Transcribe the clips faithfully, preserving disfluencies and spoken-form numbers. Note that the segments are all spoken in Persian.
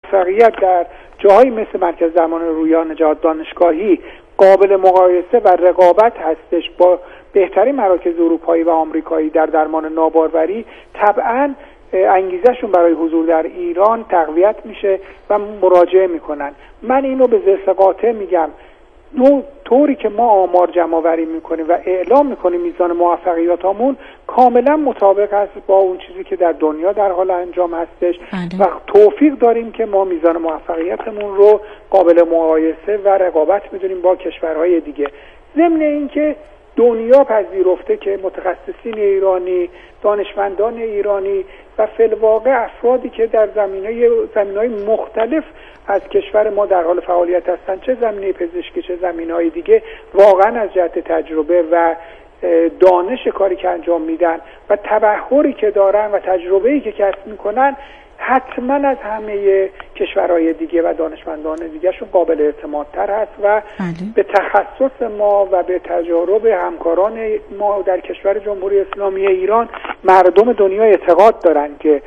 موفقیت در جاهایی مثل مرکز درمان رویان نجات دانشگاهی قابل مقایسه و رقابت هستش با بهترین مراکز اروپایی و آمریکایی در درمان ناباروری، طبعاً انگیزشون برای حضور در ایران تقویت میشه و مراجعه میکنن. من اینو به زرس قاطع میگم، نوع طوری که ما آمار جمع آوری میکنیم و اعلام میکنیم میزان موفقیتامون کاملا مطابق است با اون چیزی که در دنیا در حال انجام هستش و توفیق داریم که ما میزان موفقیتمون رو قابل مقایسه و رقابت میدونیم با کشورهای دیگه. ضمن اینکه دنیا پذیرفته که متخصصین ایرانی، دانشمندان ایرانی و فی‌الواقع افرادی که در زمینه‌های زمینه‌های مختلف از کشور ما در حال فعالیت هستند، چه زمینه پزشکی چه زمینه‌های دیگه، واقعا از جهت تجربه و دانش کاری که انجام میدن و تبحری که دارن و تجربه‌ای که کسب میکنن حتما از همه کشورهای دیگه و دانشمندان دیگهشون قابل اعتمادتر هست و به تخصص ما و به تجارب همکاران ما در کشور جمهوری اسلامی ایران مردم دنیا اعتقاد دارن که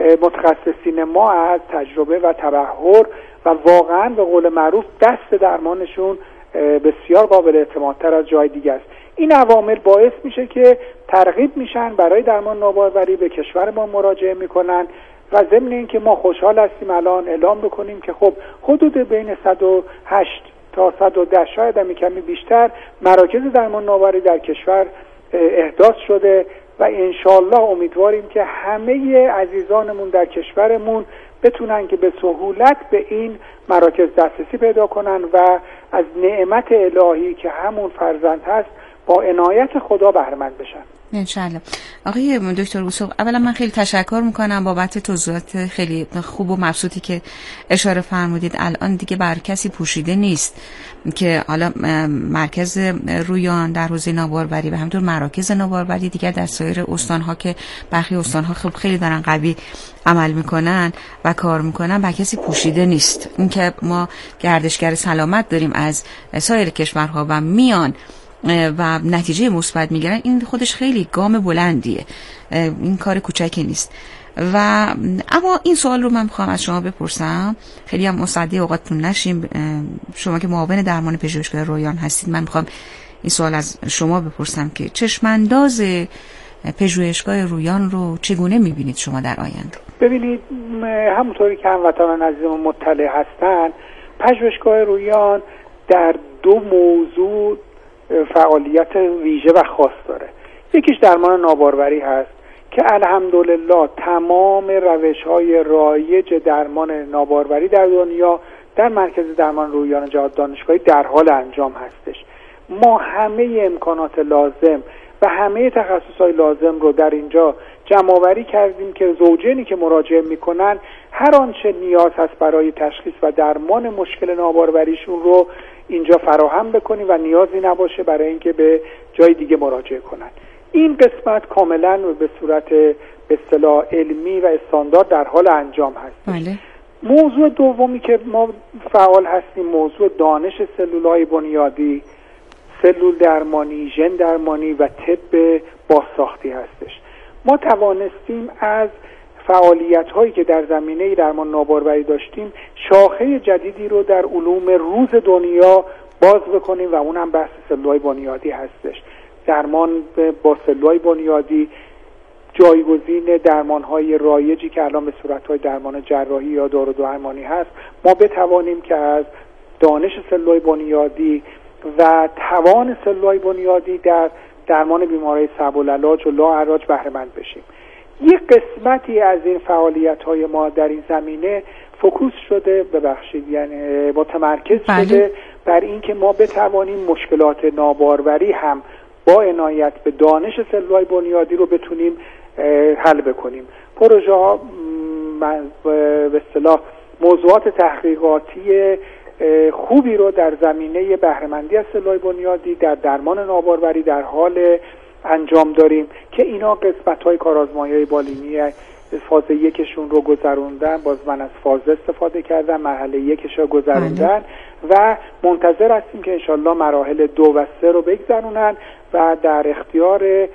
متخصصین ما از تجربه و تبحر و واقعا به قول معروف دست درمانشون بسیار قابل اعتمادتر از جای دیگه است. این عوامل باعث میشه که ترغیب میشن برای درمان ناباروری به کشور ما مراجعه میکنن و ضمن اینکه ما خوشحال هستیم الان اعلام بکنیم که خب حدود بین صد و هشت تا صد و ده شاید هم کمی بیشتر مراکز درمان ناباروری در کشور احداث شده و انشالله امیدواریم که همه عزیزانمون در کشورمون بتونن که به سهولت به این مراکز دسترسی پیدا کنن و از نعمت الهی که همون فرزند هست با عنایت خدا بهره مند بشن انشالله. آقای دکتر وثوق، اولا من خیلی تشکر میکنم بابت توضیحات خیلی خوب و مبسوطی که اشاره فرمودید. الان دیگه بر کسی پوشیده نیست که حالا مرکز رویان در حوزه ناباروری و همینطور مراکز ناباروری دیگر در سایر استانها که برخی استانها خب خیلی دارن قوی عمل میکنن و کار میکنن، بر کسی پوشیده نیست. اینکه ما گردشگر سلامت داریم از سایر کشورها و میان و نتیجه مثبت میگیرن، این خودش خیلی گام بلندیه، این کار کوچکی نیست. و اما این سوال رو من میخوام از شما بپرسم، خیلی هم مصدی اوقاتتون نشیم، شما که معاون درمان پژوهشگاه رویان هستید، من میخوام این سوال از شما بپرسم که چشمانداز پژوهشگاه رویان رو چگونه میبینید شما در آینده؟ ببینید، همونطوری که هموطنان عزیزمون مطلع هستن، پژوهشگاه رویان در دو موضوع فعالیت ویژه و خاص داره. یکیش درمان ناباروری هست که الحمدلله تمام روش‌های رایج درمان ناباروری در دنیا در مرکز درمان رویان نجات دانشگاهی در حال انجام هستش. ما همه امکانات لازم و همه تخصصهای لازم رو در اینجا جمع‌آوری کردیم که زوجینی که مراجعه میکنن هر آنچه نیاز هست برای تشخیص و درمان مشکل نابارواریشون رو اینجا فراهم بکنیم و نیازی نباشه برای اینکه به جای دیگه مراجعه کنن. این قسمت کاملا به صورت به اصطلاح علمی و استاندارد در حال انجام هست. بله. موضوع دومی که ما فعال هستیم موضوع دانش سلولای بنیادی، سلول درمانی، ژن درمانی و طب بازساختی هستش. ما توانستیم از فعالیت هایی که در زمینه درمان ناباروری داشتیم شاخه جدیدی رو در علوم روز دنیا باز بکنیم و اونم بحث سلولای بنیادی هستش. درمان با سلولای بنیادی جایگزین درمان‌های رایجی که الان به صورت‌های درمان جراحی یا دارودرمانی هست، ما بتوانیم که از دانش سلولای بنیادی و توان سلولای بنیادی در درمان بیماری صعب العلاج و لاعلاج بهره مند بشیم. یک قسمتی از این فعالیت‌های ما در این زمینه فوکوس شده، ببخشید یعنی متمرکز بله. شده بر این که ما بتوانیم مشکلات ناباروری هم با عنایت به دانش سلولای بنیادی رو بتونیم حل بکنیم. پروژه ها به اصطلاح موضوعات تحقیقاتی خوبی رو در زمینه بهره مندی از سلولای بنیادی در درمان ناباروری در حال انجام داریم که اینا قسمت‌های کارآزمایی‌های بالینی فاز یکشون رو گذروندن، باز من از فاز استفاده کردم، مرحله یکش رو گذروندن و منتظر هستیم که انشالله مراحل دو و سه رو بگذرونن و در اختیار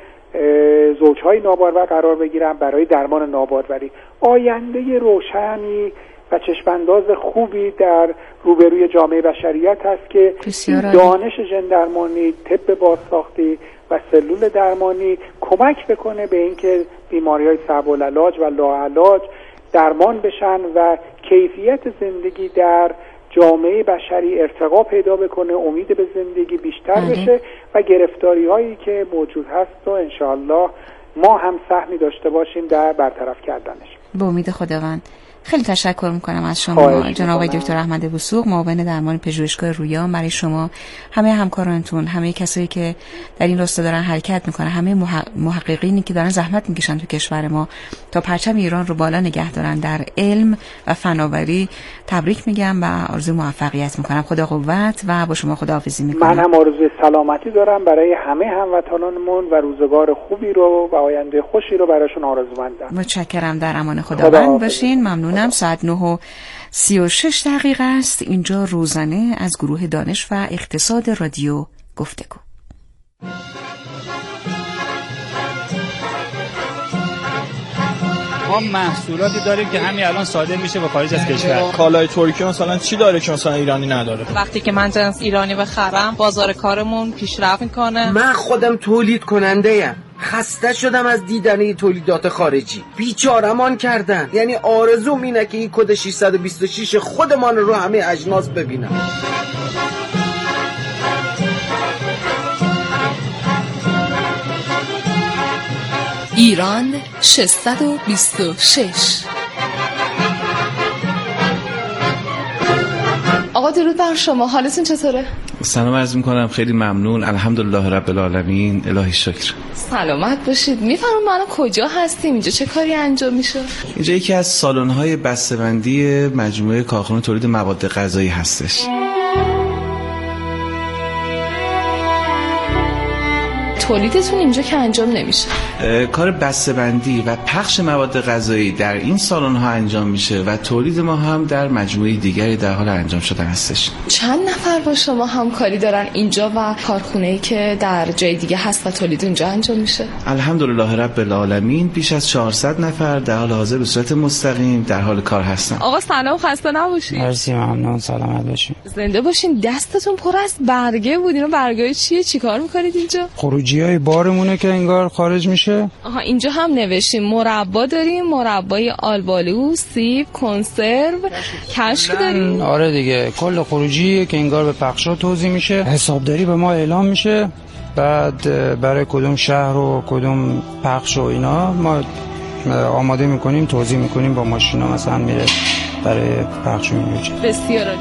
زوجهای نابارور قرار بگیرن برای درمان ناباروری. آینده روشنی و چشمانداز خوبی در روبروی جامعه بشریت هست که دانش ژن درمانی، طب بازساختی و سلول درمانی کمک بکنه به اینکه بیماری‌های صعب العلاج و لاعلاج درمان بشن و کیفیت زندگی در جامعه بشری ارتقا پیدا بکنه، امید به زندگی بیشتر بشه و گرفتاری هایی که موجود هست و انشاءالله ما هم سهمی داشته باشیم در برطرف کردنش. به امید خداوند. خیلی تشکر میکنم از شما جناب دکتر احمد وثوق، معاون درمان پژوهشگاه رویان. برای شما، همه همکارانتون، همه کسایی که در این راستا دارن حرکت میکنن، همه محققینی که دارن زحمت میکشن تو کشور ما تا پرچم ایران رو بالا نگه دارن در علم و فناوری، تبریک میگم و آرزوی موفقیت میکنم. خدا قوت و با شما خداحافظی میکنم. من هم آرزوی سلامتی دارم برای همه هموطنانمون و روزگار خوبی رو و آینده خوشی رو براشون آرزومندم. متشکرم. در امان خداوند باشین. ممنونم. ساعت نه و سی و شش دقیقه است. اینجا روزانه از گروه دانش و اقتصاد رادیو گفتگو. ما محصولاتی داریم که همین الان صادر میشه به خارج از کشور. کالای ترکیه مثلا چی داره که مثلا ایرانی نداره؟ وقتی که من جنس ایرانی بخرم بازار کارمون پیشرفت میکنه. من خودم تولید کننده ام. خسته شدم از دیدن تولیدات خارجی. بیچاره‌مان کردن. یعنی آرزوم اینه که این کد ششصد و بیست و شش خودمان رو همه اجناس ببینم. ایران ششصد و بیست و شش. آقا درود بر شما، حالتون چطوره؟ سلام عرض میکنم، خیلی ممنون، الحمدلله رب العالمین، الهی شکر. سلامت باشید. میفرمون ما کجا هستیم؟ اینجا چه کاری انجام میشه؟ اینجا یکی از سالن‌های بسته‌بندی مجموعه کارخانه تولید مواد غذایی هستش. تولیدتون اینجا که انجام نمیشه؟ کار بسته‌بندی و پخش مواد غذایی در این سالن‌ها انجام میشه و تولید ما هم در مجموعه دیگری در حال انجام شدن هستش. چند نفر با شما همکاری دارن اینجا و کارخونه‌ای که در جای دیگه هست و تولید اونجا انجام میشه؟ الحمدلله رب العالمین بیش از چهارصد نفر در حال حاضر به صورت مستقیم در حال کار هستن. آقا سلام، خسته نباشید. مرسی، ممنون، سلامت باشین. زنده باشین. دستتون پر از برگه بود. اینا برگای چیه؟ چیکار می‌کنید اینجا؟ خروجیای بارمونه که انگار خارج میشه. آها، اینجا هم نوشتیم مربا داریم، مربای آلبالو، سیب، کنسرو، کشک داریم. آره دیگه، کل خروجی که انگار به بخشا توزیع میشه، حسابداری به ما اعلام میشه، بعد برای کدوم شهر و کدوم پخش و اینا ما آماده میکنیم، توزیع میکنیم، با ماشینا مثلا میره برای پخش میشه. بسیار عالی.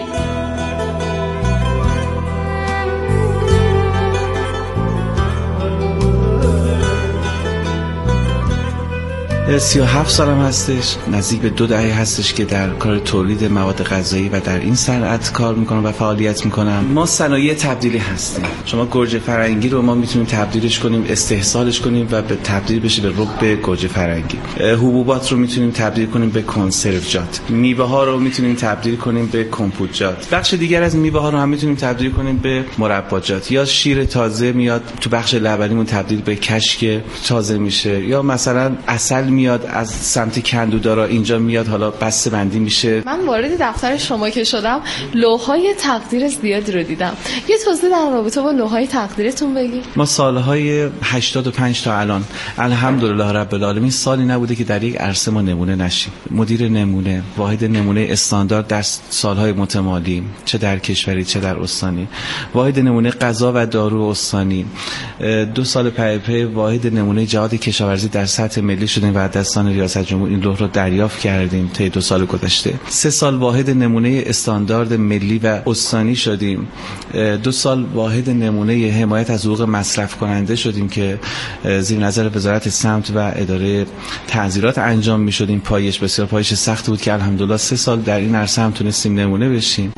سی و هفت سالم هستش، نزدیک به دو دهه هستش که در کار تولید مواد غذایی و در این صنعت کار میکنم و فعالیت میکنم. ما صنایع تبدیلی هستیم. شما گوجه فرنگی رو ما میتونیم تبدیلش کنیم، استحصالش کنیم و به تبدیل بشه به رب گوجه فرنگی. حبوبات رو میتونیم تبدیل کنیم به کنسروجات. میوه ها رو میتونیم تبدیل کنیم به کمپوتجات. بخش دیگر از میوه ها رو هم میتونیم تبدیل کنیم به مرباجات. یا شیر تازه میاد تو بخش لبنیمون تبدیل به کشک تازه میشه، یا مثلا عسل میاد از سمت کندودارا اینجا میاد، حالا بسته بندی میشه. من وارد دفتر شما که شدم لوحای تقدیر زیادی رو دیدم. یه توضیح در رابطه با لوحای تقدیرتون بگید. ما سالهای هشتاد و پنج تا الان الحمدلله رب العالمین سالی نبوده که در یک عرصه ما نمونه نشیم. مدیر نمونه، واحد نمونه استاندارد در سالهای متمالی، چه در کشوری چه در استانی، واحد نمونه غذا و دارو استانی، دو سال پی پی واحد نمونه جهاد کشاورزی در سطح ملی شدیم و دستان ریاست جمهور این لوح رو دریافت کردیم طی دو سال گذشته. سه سال واحد نمونه استاندارد ملی و استانی شدیم. دو سال واحد نمونه حمایت از حقوق مصرف کننده شدیم که زیر نظر وزارت سمت و اداره تعزیرات انجام می شدیم. پایش بسیار پایش سخت بود که الحمدلله سه سال در این عرصه هم تونستیم نمونه بشیم.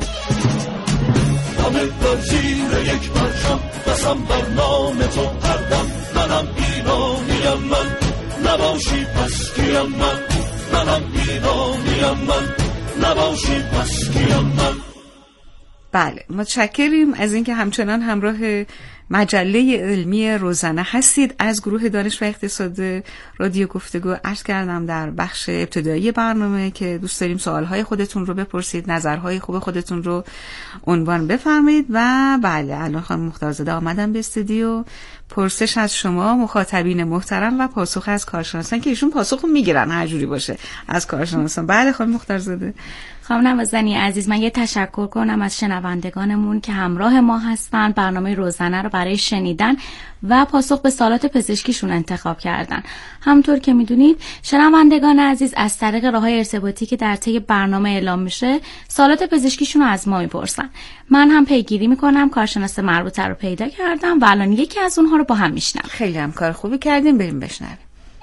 نباشی پس کیم من، منم ایرانیم من، نباشی پس کیم من. بله، متشکریم از اینکه همچنان همراه مجله علمی روزنه هستید. از گروه دانش و اقتصاد رادیو گفتگو عرض کردم در بخش ابتدایی برنامه که دوست داریم سوالهای خودتون رو بپرسید، نظرهای خوب خودتون رو عنوان بفرمایید. و بله الان خانم مختارزاده آمدن به استودیو. پرسش از شما مخاطبین محترم و پاسخ از کارشناسان که ایشون پاسخ رو میگیرن هر جوری باشه از کارشناسان. بله خانم مختارزاده. خانم نوازنی عزیز، من یه تشکر کنم از شنوندگانمون که همراه ما هستن، برنامه روزنه رو برای شنیدن و پاسخ به سوالات پزشکیشون انتخاب کردن. همونطور که میدونید شنوندگان عزیز از طریق راههای ارتباطی که در طی برنامه اعلام میشه سوالات پزشکیشون رو از ما میپرسن. من هم پیگیری میکنم، کارشناس مربوطه رو پیدا کردم و الان یکی از اونها رو با هم میشنم. خیلی هم کار خوبی کردیم، بریم بشنویم.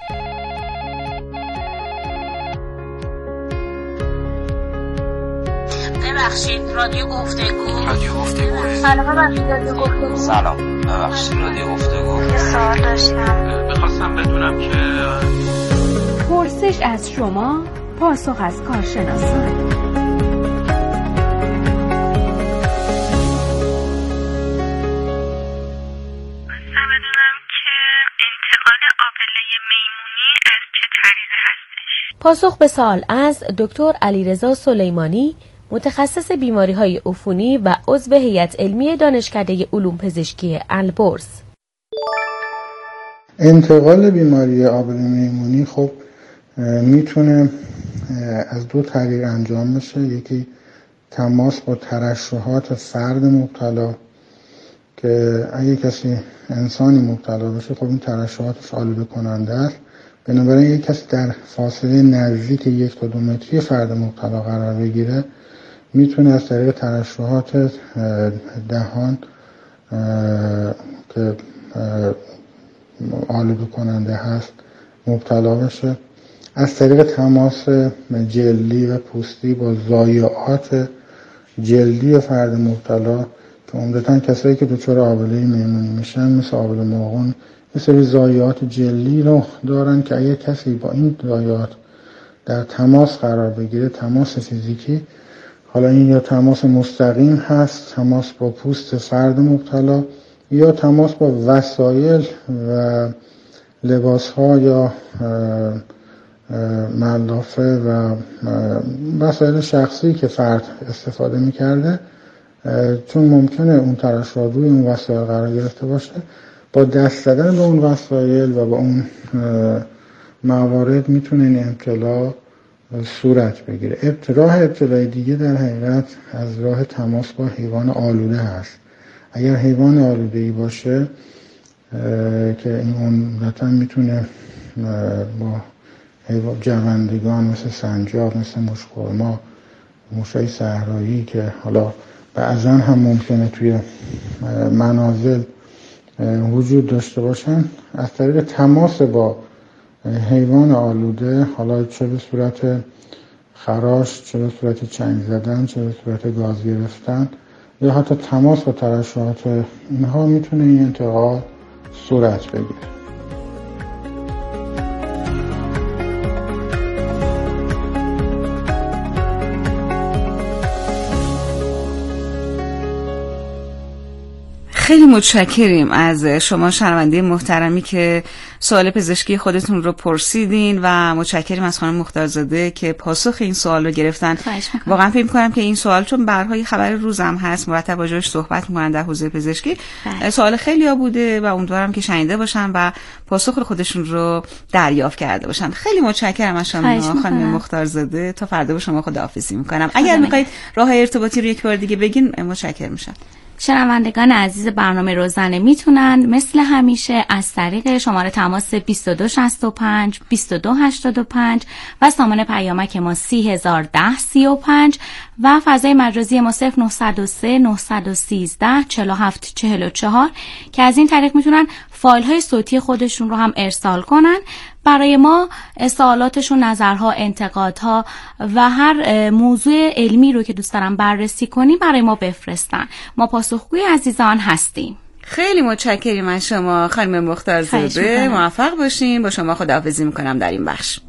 ببخشید رادیو گفتگو. رادیو گفتگو. سلام ببخشید رادیو گفتگو. سلام ببخشید رادیو گفتگو. یه سوال داشتم. می‌خواستم بدونم که پرسش از شما، پاسخ از کارشناسان. پاسخ به سوال از دکتر علیرضا سلیمانی، متخصص بیماری‌های عفونی و عضو هیئت علمی دانشکده علوم پزشکی البرز. انتقال بیماری آبله میمونی خب میتونه از دو طریق انجام بشه. یکی تماس با ترشحات فرد مبتلا که اگه کسی انسانی مبتلا بشه خب این ترشحاتش آلوده کننده است، بنابراین یک کسی در فاصله نزدیک یک تا دو متری فرد مبتلا قرار بگیره میتونه از طریق ترشحات دهان که آلوده کننده هست مبتلا بشه. از طریق تماس جلدی و پوستی با ضایعات جلدی فرد مبتلا که عمدتاً کسایی که دچار آبله میمونی میشن مثل آبله ماغون یه سری ضایعات جلدی رو دارن که اگه کسی با این ضایعات در تماس قرار بگیره، تماس فیزیکی، حالا این یا تماس مستقیم هست، تماس با پوست فرد مبتلا، یا تماس با وسایل و لباس ها یا ملافه و وسایل شخصی که فرد استفاده میکرده، چون ممکنه اون ترشحات روی اون وسایل قرار گرفته باشه، با دست زدن به اون وسایل و با اون موارد میتونه این ابتلا صورت بگیره. راه ابتلای دیگه در حقیقت از راه تماس با حیوان آلوده هست. اگر حیوان آلوده‌ای باشه که این عمدتاً میتونه با حیوان جوندگان مثل سنجاب، مثل مشخورما، موشای صحرایی که حالا بعضا هم ممکنه توی منازل وجود داشته باشن، از طریق تماس با حیوان آلوده، حالا چه به صورت خراش، چه به صورت چنگ زدن، چه به صورت گاز گرفتن یا حتی تماس با ترشحات، اینها میتونه این انتقال صورت بگیره. خیلی متشکریم از شما شنونده محترمی که سوال پزشکی خودتون رو پرسیدین و متشکریم از خانم مختارزاده که پاسخ این سوال رو گرفتن. واقعا فکر می‌کنم که این سوال چون برهای خبر روزم هست مرتب راجعش صحبت می‌کنن در حوزه پزشکی، بله. سوال خیلی‌ها بوده و امیدوارم که شنیده باشن و پاسخ خودشون رو دریافت کرده باشن. خیلی متشکرم از شما خانم مختارزاده. تا فردا با شما خداحافظی می‌کنم. اگر می‌خواید راه ارتباطی رو یک بار دیگه بگین متشکرم میشم. شنوندگان عزیز برنامه روزنه میتونن مثل همیشه از طریق شماره تماس بیست و دو شصت و پنج بیست و دو هشتاد و پنج و سامان پیامک ما سی هزار و ده سی و پنج و فضای مجازی ما صفر نه صفر سه نه یک سه چهار هفت چهار چهار که از این طریق میتونن فایل های صوتی خودشون رو هم ارسال کنن برای ما. سوالاتشون، نظرها، انتقادها و هر موضوع علمی رو که دوست دارن بررسی کنیم برای ما بفرستن. ما پاسخگوی عزیزان هستیم. خیلی متشکریم از شما خانم مختارزاده. موفق باشیم. با شما خداحافظی میکنم در این بخش.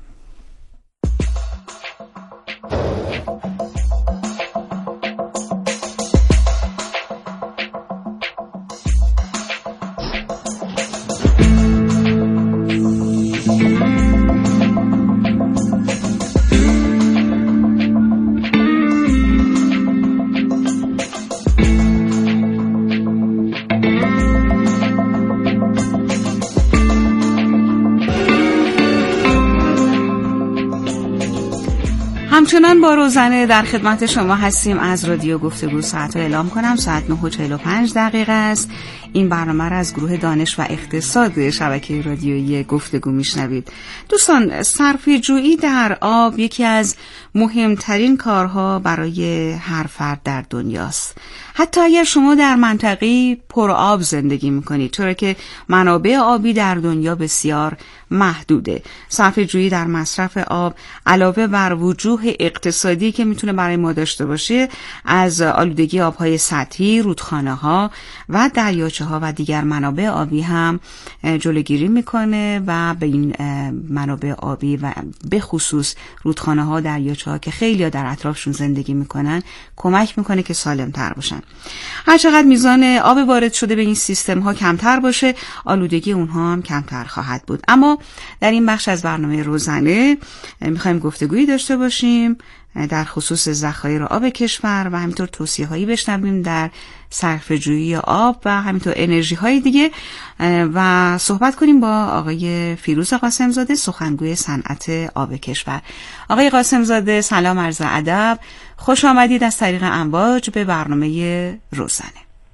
همچنان با روزنه در خدمت شما هستیم. از رادیو گفتگو ساعت رو اعلام کنم، ساعت نه و چهل و پنج دقیقه است. این برنامه را از گروه دانش و اقتصاد شبکه رادیویی گفتگو میشنوید. دوستان، صرفه‌جویی در آب یکی از مهمترین کارها برای هر فرد در دنیاست. حتی اگر شما در منطقه‌ای پر آب زندگی میکنید، چرا که منابع آبی در دنیا بسیار محدوده. صرفه‌جویی در مصرف آب علاوه بر وجوه اقتصادی که میتونه برای ما داشته باشه، از آلودگی آبهای سطحی، رودخانه‌ها و دریاچه‌ها و دیگر منابع آبی هم جلوگیری میکنه و به این منابع آبی و به خصوص رودخانه‌ها، دریاچه‌ها که خیلی در اطرافشون زندگی میکنن کمک میکنه که سالم‌تر باشن. هر چقدر میزان آب وارد شده به این سیستم ها کمتر باشه، آلودگی اونها هم کمتر خواهد بود. اما در این بخش از برنامه روزنه میخوایم گفتگویی داشته باشیم در خصوص ذخایر آب کشور و همینطور توصیه‌هایی بشنویم در صرفه‌جویی آب و همینطور انرژی‌های دیگه و صحبت کنیم با آقای فیروز قاسم‌زاده، سخنگوی صنعت آب کشور. آقای قاسم‌زاده سلام، عرض ادب، خوش آمدید از طریق امواج به برنامه روزنه.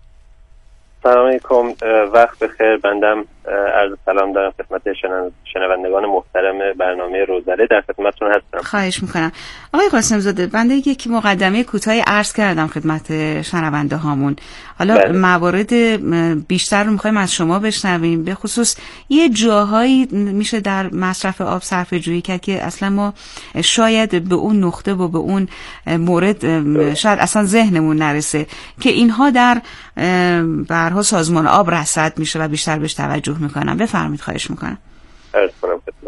سلام علیکم، وقت بخیر. بندم عرض سلام دارم خدمت شنوندگان محترم برنامه روزنه، در خدمتتون هستم. خواهش میکنم. آقای قاسم‌زاده، بنده یک مقدمه کوتاهی عرض کردم خدمت شنونده هامون. حالا بله. موارد بیشتر رو میخوایم از شما بشنویم، به خصوص یه جاهایی میشه در مصرف آب صرفه‌جویی کرد که اصلا ما شاید به اون نقطه و به اون مورد شاید اصلا ذهنمون نرسه که اینها در برها سازمان آب رصد میشه و بیشتر بهش توجه میکنم. بفرمایید، خواهش میکنم. عرض کنم خدمت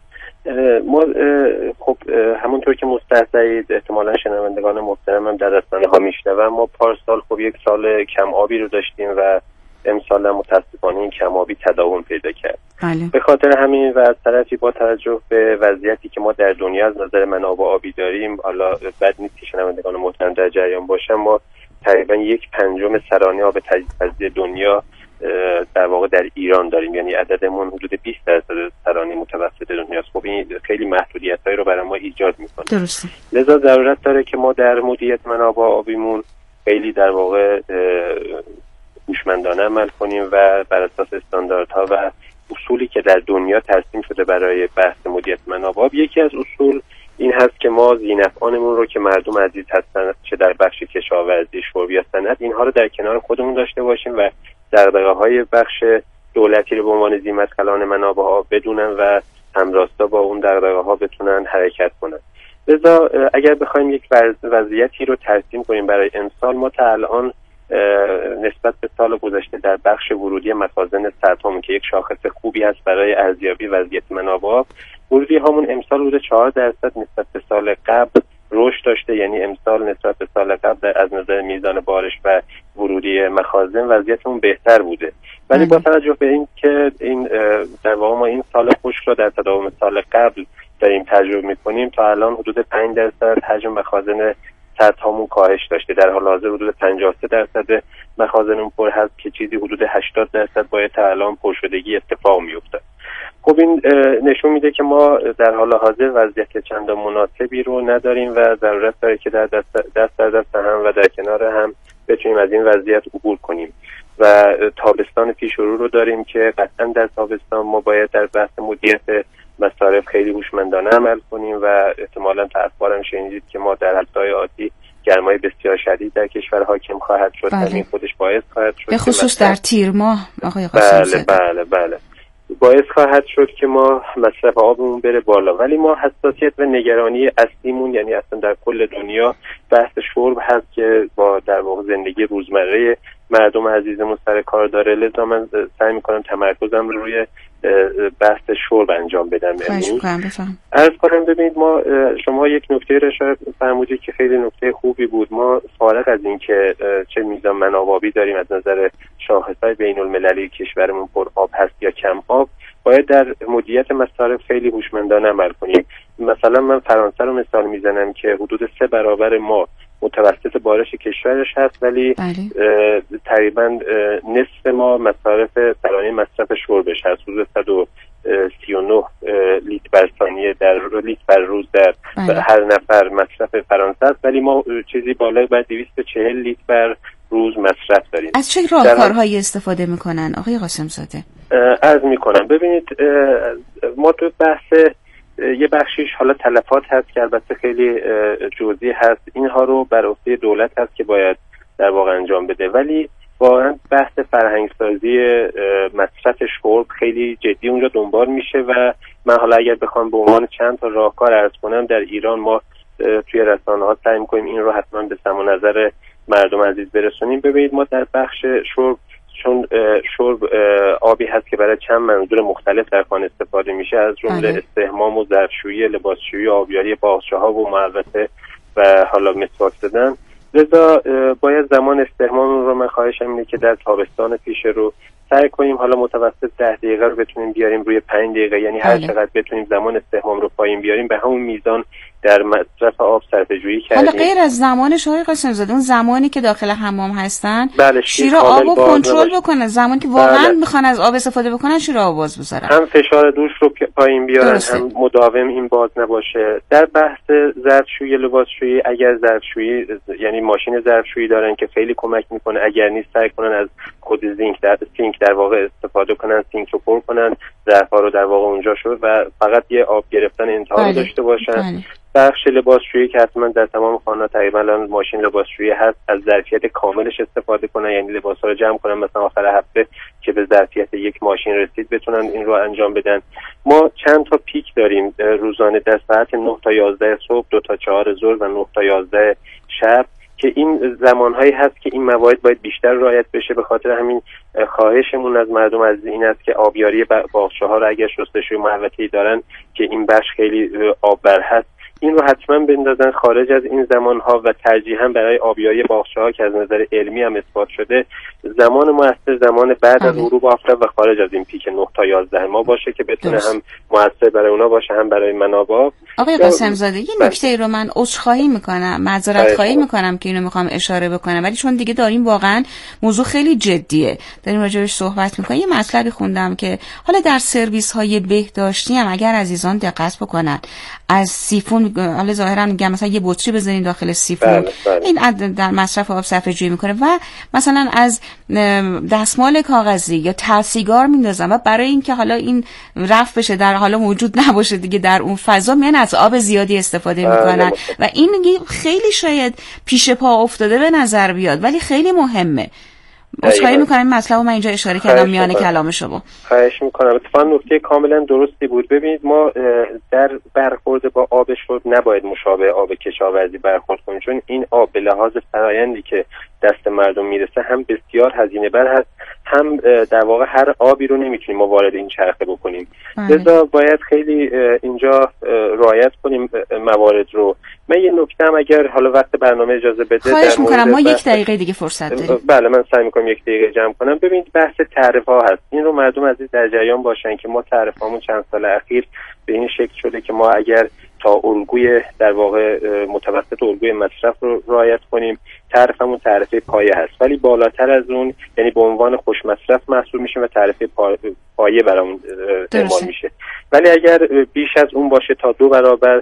ما. خب همونطور که مستحضرید، احتمالا شنوندگان محترم هم در رسانه ها میشنون، ما پارسال خب یک سال کم آبی رو داشتیم و امسال متاسفانه این کم آبی تداوم پیدا کرد. بله. به خاطر همین و از طرفی با توجه به وضعیتی که ما در دنیا از نظر منابع آبی داریم، حالا بد نیست که شنوندگان محترم در جریان باشن، ما تقریبا یک پنجم سرانه آب تجدیدپذیر دنیا در واقع در ایران داریم، یعنی عددمون حدود بیست درصد سرانه متوسط دنیاست. خب این خیلی محدودیت‌هایی رو برای ما ایجاد می‌کنه. درسته. لذا ضرورت داره که ما در مدیریت منابع آبیمون خیلی در واقع هوشمندانه عمل کنیم و بر اساس استانداردها و اصولی که در دنیا ترسیم شده برای بحث مدیریت منابع آب. یکی از اصول این هست که ما ذینفعانمون رو که مردم عزیز هستن، چه در بخش کشاورزی، شرب یا صنعت، اینها رو در کنار خودمون داشته باشیم و دغدغه‌های بخش دولتی رو به عنوان ذمت کلان منابع آب بدونن و همراستا با اون دغدغه‌ها بتونن حرکت کنن. لذا اگر بخوایم یک وضعیتی رو ترسیم کنیم برای امسال، ما تا الان نسبت به سال گذشته در بخش ورودی مخازن سرطان که یک شاخص خوبی هست برای ارزیابی وضعیت منابع آب، ورودی هامون امسال حدود چهار درصد نسبت به سال قبل رشد داشته. یعنی امسال نسبت به سال قبل از نظر میزان بارش و ورودی مخازن وضعیتمون بهتر بوده. ولی با توجه به این که این در واقع ما این سال خشک رو در تداوم سال قبل داریم تجربه می‌کنیم، تا الان حدود پنج درصد حجم مخازن سطحمون کاهش داشته. در حال حاضر حدود پنجاه و سه درصد مخازنمون پر هست که چیزی حدود هشتاد درصد باید تا الان پرشدگی اتفاق میفته. خب این نشون میده که ما در حال حاضر وضعیت چندان مناسبی رو نداریم و ضرورت داره که در دست دست در دست هم و در کنار هم بتونیم از این وضعیت عبور کنیم. و تابستان پیش رو رو داریم که قطعا در تابستان ما باید در بحث مدیریت مصارف خیلی هوشمندانه عمل کنیم و احتمالاً تا اخبارم شنیدید که ما در هفته‌های آتی گرمای بسیار شدید در کشور حاکم خواهد شد. بله. همین خودش باعث خواهد شد به خصوص در تیر ماه آقای قاسم‌زاده. بله بله بله باعث خواهد شد که ما مصرف آبمون بره بالا. ولی ما حساسیت و نگرانی اصلیمون، یعنی اصلا در کل دنیا، بحث شرب هست که با در واقع زندگی روزمره مردم عزیزمون سر کار داره. لذا من سعی میکنم تمرکزم روی بحث شرب انجام بدم. یعنی عرض کنم ببینید، ما شما یک نکته رو اشاره فرمودید که خیلی نکته خوبی بود. ما فارغ از این که چه میزان منابع آبی داریم از نظر شاخص‌های بین المللی کشورمون پر آب هست یا کم آب، باید در مدیریت مصارف خیلی هوشمندانه عمل کنیم. مثلا من فرانسه رو مثال میزنم که حدود سه برابر ما متوسط بارش کشورش هست، ولی تقریبا نصف ما مصارف سالانه مصرف شربش هست، حدود صد و سی و نه لیتر بر ثانیه در لیتر بر روز در بله. هر نفر مصرف فرانسه است، ولی ما چیزی بالای بر دویست و چهل لیتر بر روز مصرف داریم. از چه راهکارهایی استفاده میکنن آقای قاسم زاده؟ عرض میکنم ببینید ما تو بحث یه بخشیش حالا تلفات هست که البته خیلی جزئی هست، اینها رو بر عهده دولت هست که باید در واقع انجام بده، ولی واقعا بحث فرهنگسازی مصرف شرب خیلی جدی اونجا دنبال میشه و من حالا اگر بخوام به عنوان چند تا راهکار عرض کنم، در ایران ما توی رسانه ها سعی میکنیم این رو حتما به سمع و نظر مردم عزیز برسونیم. ببینید ما در بخش شرب، چون شرب آبی هست که برای چند منظور مختلف در خانه استفاده میشه، از جمله استحمام و ظرفشویی، لباسشویی، آبیاری باغچه‌ها و محوطه و حالا مسواک زدن. لذا باید زمان استحمام رو من خواهشم اینه که در تابستان پیش رو سعی کنیم حالا متوسط ده دقیقه رو بتونیم بیاریم روی پنج دقیقه، یعنی هر چقدر بتونیم زمان استحمام رو پایین بیاریم به همون میزان در مصرف آب صرفه‌جویی کردیم. حالا غیر از زمانش آقای قاسم زاده، اون زمانی که داخل حمام هستن بله شیر آب رو کنترل بکنن، زمانی که واقعا بله. میخوان از آب استفاده بکنن شیر آب باز بذارن، هم فشار دوش رو پایین بیارن درسته. هم مداوم این باز نباشه. در بحث ظرفشویی، لباسشویی، اگر ظرفشویی یعنی ماشین ظرفشویی دارن که خیلی کمک میکنه، اگر نیست سعی کنن از خود زینک در سینک در واقع استفاده کنن، سینک رو پر کنن، ظرفا رو در واقع اونجا شد و فقط یه آب گرفتن انتها بله. داشته باشن. بله. بخش لباسشویی که حتما در تمام خانه‌ها تقریبا ماشین لباسشویی هست، از ظرفیت کاملش استفاده کنن، یعنی لباس‌ها رو جمع کنن مثلا آخر هفته که به ظرفیت یک ماشین رسید بتونن این رو انجام بدن. ما چند تا پیک داریم روزانه در ساعت نه تا یازده صبح، دو تا چهار ظهر و نه تا یازده شب که این زمانهایی هست که این موارد باید بیشتر رعایت بشه. به خاطر همین خواهشمون از مردم عزیز این است که آبیاری باغچه‌ها رو اگر شستشوی محوطه‌ای دارن که این بخش خیلی آببر هست، این رو حتما بندازن خارج از این زمانها و ترجیحاً برای آبیاری باغچه‌ها که از نظر علمی هم اثبات شده زمان مؤثر زمان بعد از غروب آفتاب و خارج از این پیک نه تا یازده ما باشه که بتونه هم مؤثر برای اونا باشه هم برای منابع. آقای قاسم زاده یه نکته رو من عذرخواهی میکنم، معذرت خواهی میکنم که اینو میخوام اشاره بکنم، ولی چون دیگه داریم واقعا موضوع خیلی جدیه داریم راجعش صحبت میکنیم. یه مطلبی خوندم که حالا در سرویس های بهداشتی هم اگر عزیزان دقت بکنن از سیفون، حالا ظاهرا میگم مثلا یه بطری بزنین داخل سیفون، بله، بله. این در مصرف آب صرفه‌جویی میکنه و مثلا از دستمال کاغذی یا ترسیگار میندازن و برای اینکه حالا این رفع بشه در حالا موجود نباشه دیگه در اون فضا، میان از آب زیادی استفاده میکنن و این خیلی شاید پیش پا افتاده به نظر بیاد ولی خیلی مهمه. عذرخواهی میکنم این مطلب رو من اینجا اشاره کردم میان کلام شما. خواهش میکنم. اتفاقا نکته کاملا درستی بود. ببینید ما در برخورد با آب شرب نباید مشابه آب کشاورزی برخورد کنیم، چون این آب به لحاظ فرآیندی که دست مردم میرسه هم بسیار هزینه بر هست، هم در واقع هر آبی رو نمیتونیم ما وارد این چرخه بکنیم. لذا باید خیلی اینجا رعایت کنیم موارد رو. من یه نکته هم اگر حالا وقت برنامه اجازه بده خواهش میکنم، ما یک دقیقه دیگه فرصت داریم. بله من سعی میکنم یک دقیقه جمع کنم. ببینید بحث تعرفه ها هست، این رو مردم عزیز در جریان باشن که ما تعرفه هامون چند سال اخیر به این شکل شده که ما اگر تا الگوی در واقع متوسط الگوی مصرف رو رعایت کنیم تعرفمون تعرفه پایه هست، ولی بالاتر از اون یعنی به عنوان خوش مصرف محسوب میشه و تعرفه پایه برامون اعمال میشه. ولی اگر بیش از اون باشه تا دو برابر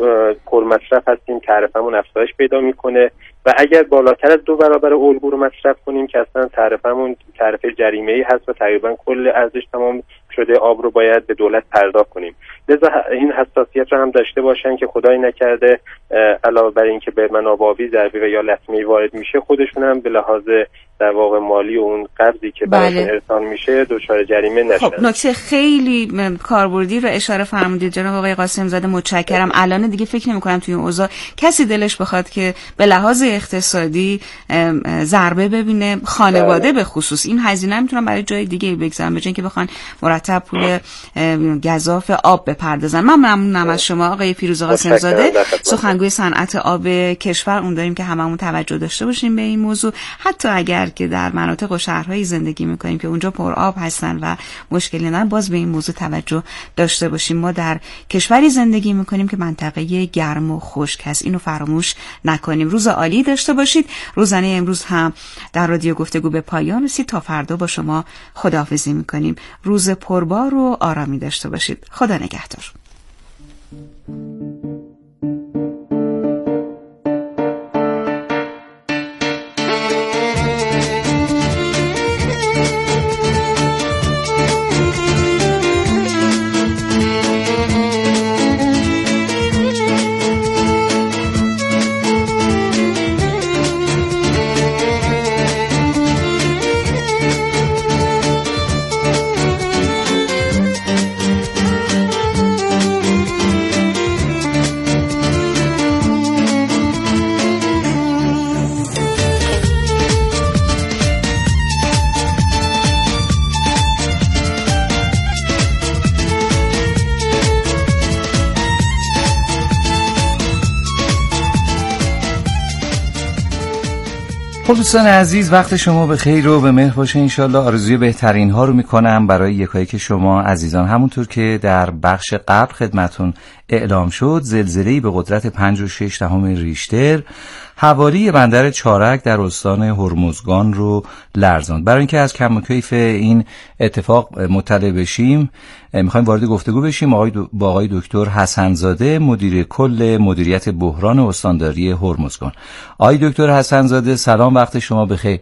پر مصرف هستیم تعرفمون افزایش پیدا میکنه و اگر بالاتر از دو برابر الگو رو مصرف کنیم که اصلا تعرفمون تعرفه جریمه‌ای هست و تقریبا کل ارزش تمام شده آب رو باید به دولت پرداخت کنیم. لذا این حساسیت رو هم داشته باشن که خدای نکرده علاوه بر این که به منابع آبی ضربی یا لطمه‌ای وارد میشه خودشون هم به لحاظ در واقع مالی و اون قرضی که براشون بله. ارسال میشه دچار جریمه نشن. خب نکته خیلی کاربردی رو اشاره فرمودید جناب آقای قاسم زاده، متشکرم. الان دیگه فکر نمی‌کنم توی این اوضاع کسی دلش بخواد که به لحاظ اقتصادی ضربه ببینه، خانواده به خصوص این هزینه میتونن برای جای دیگه بگذارن به جای اینکه بخوان مرتب پول گزاف آب بپردازن. من ممنونم از شما آقای فیروز قاسم‌زاده، سخنگوی صنعت آب کشور. اون داریم که هممون توجه داشته باشیم به این موضوع، حتی اگر که در مناطق و شهرهایی زندگی میکنیم که اونجا پر آب هستن و مشکلی ندارن، باز به این موضوع توجه داشته باشیم. ما در کشوری زندگی میکنیم که منطقه گرم و خشک هست، اینو فراموش نکنیم. روز عالی داشته باشید. روزانه امروز هم در رادیو گفتگو به پایان رسید. تا فردا با شما خداحافظی میکنیم. روز پربار و آرامی داشته باشید. خدا نگهدار. خب دوستان عزیز، وقت شما به خیر و به مهر باشه. انشالله آرزوی بهترین ها رو میکنم برای یکایک شما عزیزان. همونطور که در بخش قبل خدمتون اعلام شد، زلزله‌ای به قدرت پنج و شش دهم ریشتر حوالی بندر چارک در استان هرمزگان رو لرزاند. برای اینکه از کم و کیف این اتفاق مطلع بشیم، میخوایم وارد گفتگو بشیم آقای دو... با آقای دکتر حسن‌زاده، مدیر کل مدیریت بحران استانداری هرمزگان. آقای دکتر حسن‌زاده سلام، وقت شما بخیر.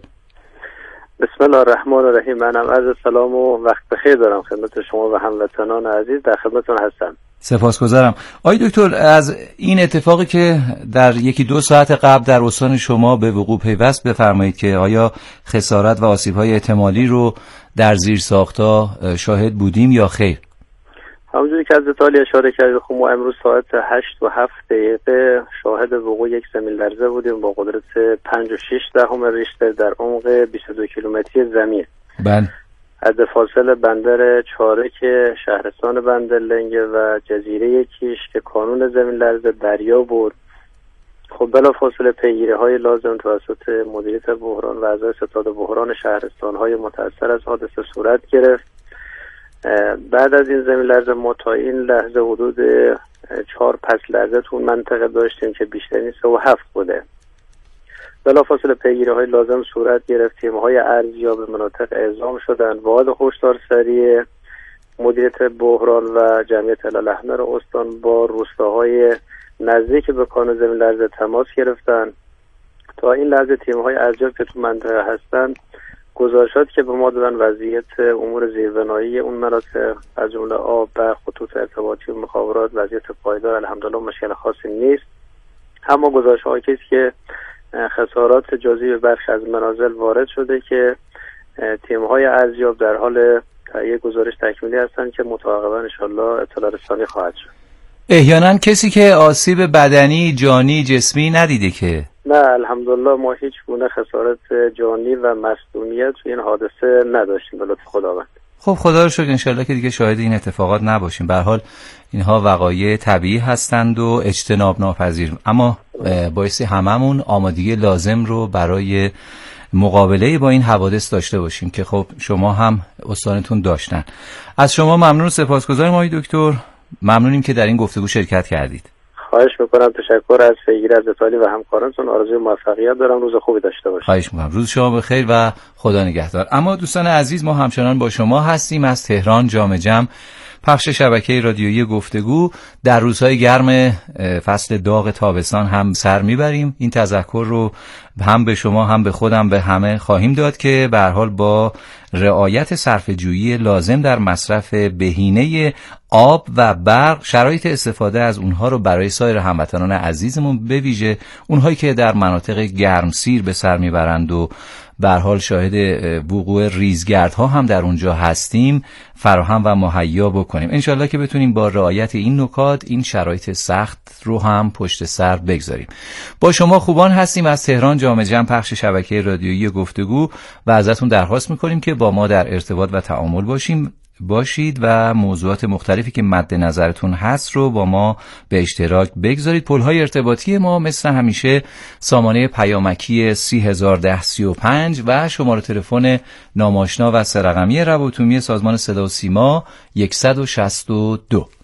بسم الله الرحمن الرحیم. منم عرض سلام و وقت بخیر دارم خدمت شما و هموطنان عزیز، در خدمتتون هستم. سپاسگزارم. آقای دکتر، از این اتفاقی که در یکی دو ساعت قبل در استان شما به وقوع پیوست بفرمایید که آیا خسارت و آسیب‌های احتمالی رو در زیر ساخت‌ها شاهد بودیم یا خیر؟ همونجوری که از اطلاعی اشاره کردید، خب ما امروز ساعت هشت و هفت دقیقه شاهد وقوع یک زمین لرزه بودیم با قدرت پنج و شش دهم ریشتر در عمق بیست و دو کیلومتری زمین. بله. حد فاصل بندر چارک شهرستان بندرلنگه و جزیره کیش که کانون زمین لرزه دریا بود. خب بلا فاصله پیگیری‌های لازم توسط مدیریت بحران و اعضای ستاد بحران شهرستان‌های متأثر از حادثه صورت گرفت. بعد از این زمین لرزه ما تا این لحظه حدود چهار پس لرزه تو منطقه داشتیم که بیشترین سه و هفت بوده. بلافاصله پیگیری‌های لازم صورت گرفت. تیم‌های ارزیاب به مناطق اعزام شدند. واحد هشدار سریع مدیریت بحران و جمعیت هلال احمر استان با روستاهای نزدیک به کانون زمین لرزه تماس گرفتند. تا این لحظه تیم‌های ارزیاب که تو منطقه هستند گزارشات که به ما دادن وضعیت امور زیربنایی اون مناطق از جمله آب، برق، خطوط ارتباطی و مخابرات وضعیت پایدار الحمدلله مشکل خاصی نیست. اما گزارش‌هایی که خسارات جزئی به برخی از منازل وارد شده که تیم‌های ارزیاب در حال تهیه گزارش تکمیلی هستند که متعاقباً انشالله اطلاع رسانی خواهد شد. احیانا کسی که آسیب بدنی، جانی، جسمی ندیده که؟ نه الحمدلله ما هیچ گونه خسارت جانی و مصدومیت توی این حادثه نداشتیم به لطف خداوند. خب خدا رو شکر، انشالله که دیگه شاهد این اتفاقات نباشیم. به هر حال اینها وقایع طبیعی هستند و اجتناب ناپذیر، اما بایستی هممون آمادگی لازم رو برای مقابله با این حوادث داشته باشیم که خب شما هم استانتون داشتن. از شما ممنون و سپاسگزارم آقای دکتر. ممنونیم که در این گفتگو شرکت کردید. خواهش میکنم. تشکر از پیگیری از اطلاعی و همکارانتون. آرزوی موفقیت دارم. روز خوبی داشته باشید. خواهش میکنم. روز شما بخیر و خدا نگهدار. اما دوستان عزیز، ما همچنان با شما هستیم از تهران جام جم، پخش شبکه رادیویی گفتگو. در روزهای گرم فصل داغ تابستان هم سر میبریم. این تذکر رو هم به شما هم به خودم به همه خواهیم داد که به هر حال با رعایت صرفه‌جویی لازم در مصرف بهینه آب و برق، شرایط استفاده از اونها رو برای سایر هموطنان عزیزمون، به ویژه اونهایی که در مناطق گرمسیر به سر میبرند و به هر حال شاهد وقوع ریزگردها هم در اونجا هستیم، فراهم و مهیا بکنیم. انشالله که بتونیم با رعایت این نکات این شرایط سخت رو هم پشت سر بگذاریم. با شما خوبان هستیم از تهران جام جم، پخش شبکه رادیویی گفتگو، و ازتون درخواست میکنیم که با ما در ارتباط و تعامل باشیم. باشید و موضوعات مختلفی که مد نظرتون هست رو با ما به اشتراک بگذارید. پل‌های ارتباطی ما مثل همیشه سامانه پیامکی سی هزار ده سی و پنج و شماره تلفن ناماشنا و سه رقمی روابط عمومی سازمان صدا و سیما صد و شصت و دو.